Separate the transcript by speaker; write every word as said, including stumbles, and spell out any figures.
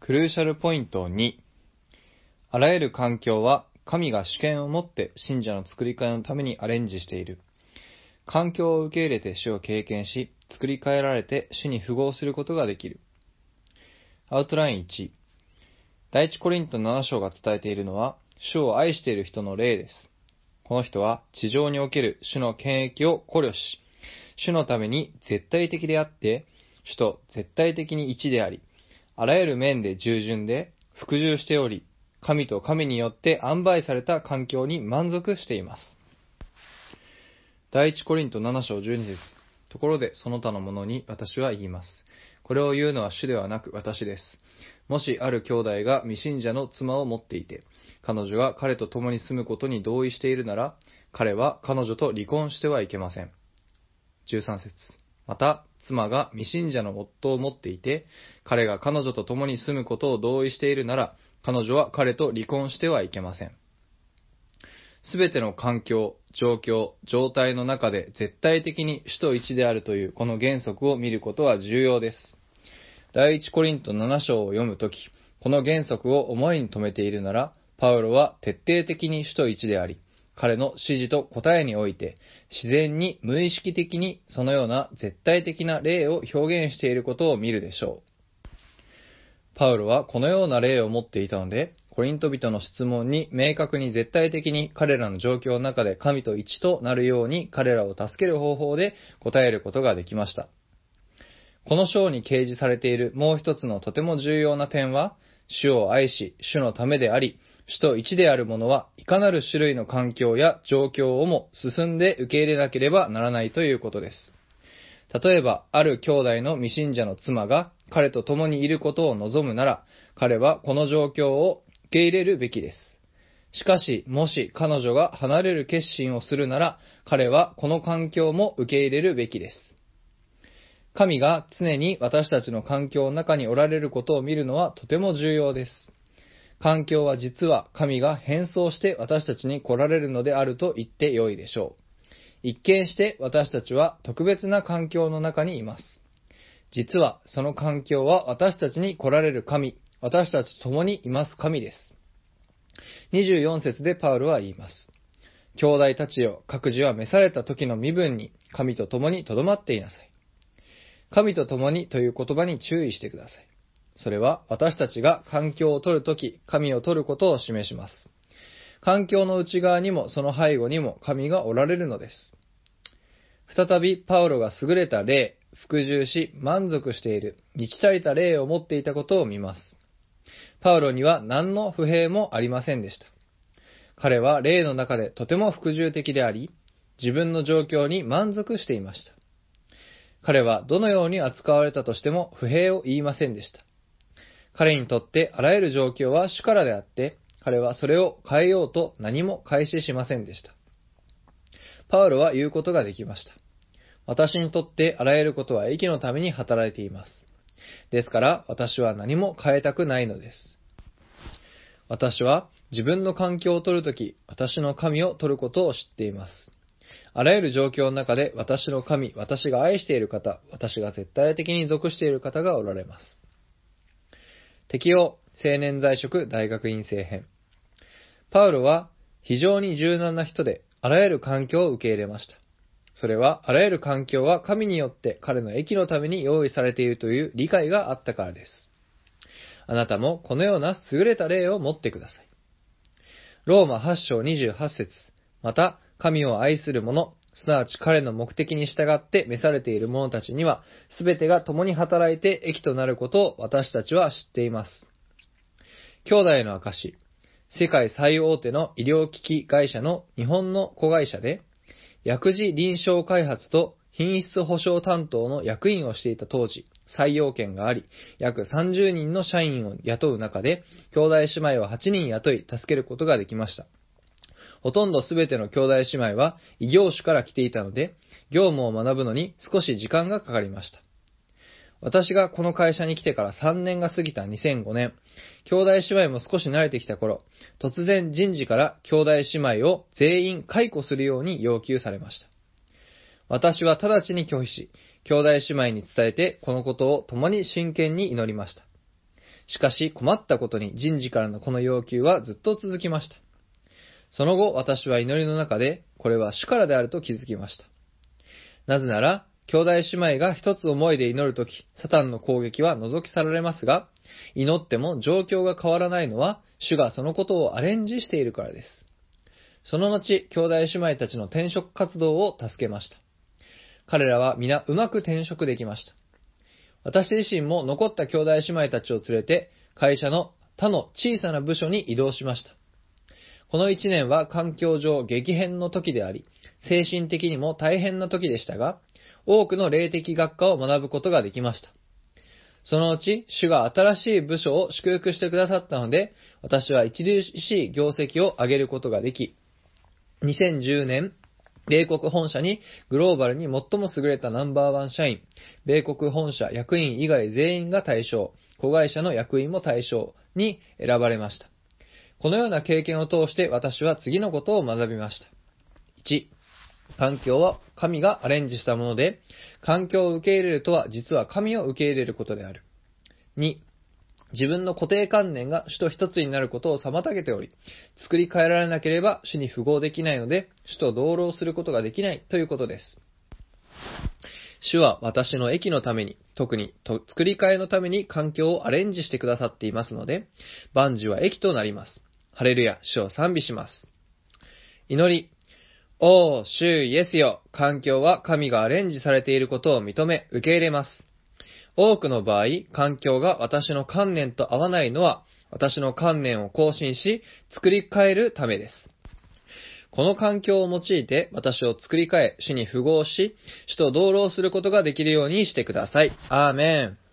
Speaker 1: クルーシャルポイントに、あらゆる環境は神が主権を持って信者の作り替えのためにアレンジしている。環境を受け入れて主を経験し、作り変えられて主に符合することができる。アウトラインいち、第一コリントなな章が伝えているのは、主を愛している人の霊です。この人は地上における主の権益を考慮し、主のために絶対的であって、主と絶対的に一であり、あらゆる面で従順で服従しており、神と神によって安排された環境に満足しています。第一コリントなな章じゅうに節、ところでその他のものに私は言います。これを言うのは主ではなく私です。もしある兄弟が未信者の妻を持っていて、彼女が彼と共に住むことに同意しているなら、彼は彼女と離婚してはいけません。じゅうさん節、また、妻が未信者の夫を持っていて、彼が彼女と共に住むことを同意しているなら、彼女は彼と離婚してはいけません。すべての環境、状況、状態の中で絶対的に主と一であるというこの原則を見ることは重要です。第一コリントなな章を読むとき、この原則を思いに留めているなら、パウロは徹底的に主と一であり、彼の指示と答えにおいて、自然に無意識的にそのような絶対的な例を表現していることを見るでしょう。パウロはこのような例を持っていたので、コリント人の質問に明確に絶対的に彼らの状況の中で神と一となるように彼らを助ける方法で答えることができました。この章に掲示されているもう一つのとても重要な点は、主を愛し、主のためであり、主と一である者はいかなる種類の環境や状況をも進んで受け入れなければならないということです。例えば、ある兄弟の未信者の妻が彼と共にいることを望むなら、彼はこの状況を受け入れるべきです。しかし、もし彼女が離れる決心をするなら、彼はこの環境も受け入れるべきです。神が常に私たちの環境の中におられることを見るのはとても重要です。環境は実は神が変装して私たちに来られるのであると言ってよいでしょう。一見して私たちは特別な環境の中にいます。実はその環境は私たちに来られる神、私たちと共にいます神です。にじゅうよん節でパウロは言います。兄弟たちよ、各自は召された時の身分に神と共に留まっていなさい。神と共にという言葉に注意してください。それは私たちが環境を取るとき、神を取ることを示します。環境の内側にもその背後にも神がおられるのです。再びパウロが優れた霊、服従し満足している、満ち足りた霊を持っていたことを見ます。パウロには何の不平もありませんでした。彼は霊の中でとても服従的であり、自分の状況に満足していました。彼はどのように扱われたとしても不平を言いませんでした。彼にとってあらゆる状況は主からであって、彼はそれを変えようと何も開始しませんでした。パウロは言うことができました。私にとってあらゆることは益のために働いています。ですから私は何も変えたくないのです。私は自分の環境を取るとき、私の神を取ることを知っています。あらゆる状況の中で私の神、私が愛している方、私が絶対的に属している方がおられます。適用、青年在職大学院生編。パウロは非常に柔軟な人で、あらゆる環境を受け入れました。それは、あらゆる環境は神によって彼の益のために用意されているという理解があったからです。あなたもこのような優れた霊を持ってください。ローマはち章にじゅうはち節。また、神を愛する者、すなわち彼の目的に従って召されている者たちには、すべてが共に働いて益となることを私たちは知っています。兄弟の証、世界最大手の医療機器会社の日本の子会社で、薬事臨床開発と品質保証担当の役員をしていた当時、採用権があり、約さんじゅうにんの社員を雇う中で、兄弟姉妹をはちにん雇い、助けることができました。ほとんどすべての兄弟姉妹は異業種から来ていたので、業務を学ぶのに少し時間がかかりました。私がこの会社に来てからさんねんが過ぎたにせんごねん、兄弟姉妹も少し慣れてきた頃、突然人事から兄弟姉妹を全員解雇するように要求されました。私は直ちに拒否し、兄弟姉妹に伝えてこのことを共に真剣に祈りました。 しかし困ったことに人事からのこの要求はずっと続きました。その後、私は祈りの中で、これは主からであると気づきました。なぜなら、兄弟姉妹が一つ思いで祈るとき、サタンの攻撃は除き去られますが、祈っても状況が変わらないのは、主がそのことをアレンジしているからです。その後、兄弟姉妹たちの転職活動を助けました。彼らは皆うまく転職できました。私自身も残った兄弟姉妹たちを連れて、会社の他の小さな部署に移動しました。この一年は環境上激変の時であり、精神的にも大変な時でしたが、多くの霊的学科を学ぶことができました。そのうち、主が新しい部署を祝福してくださったので、私は著しい業績を上げることができ、にせんじゅうねん、米国本社にグローバルに最も優れたナンバーワン社員、米国本社役員以外全員が対象、子会社の役員も対象に選ばれました。このような経験を通して私は次のことを学びました。いち、環境は神がアレンジしたもので、環境を受け入れるとは実は神を受け入れることである。に、自分の固定観念が主と一つになることを妨げており、作り変えられなければ主に符合できないので、主と同労することができないということです。主は私の益のために、特に作り変えのために環境をアレンジしてくださっていますので、万事は益となります。ハレルヤ、主を賛美します。祈り。おー、主イエスよ、環境は神がアレンジされていることを認め、受け入れます。多くの場合、環境が私の観念と合わないのは、私の観念を更新し、作り変えるためです。この環境を用いて、私を作り変え、主に符合し、主と同労することができるようにしてください。アーメン。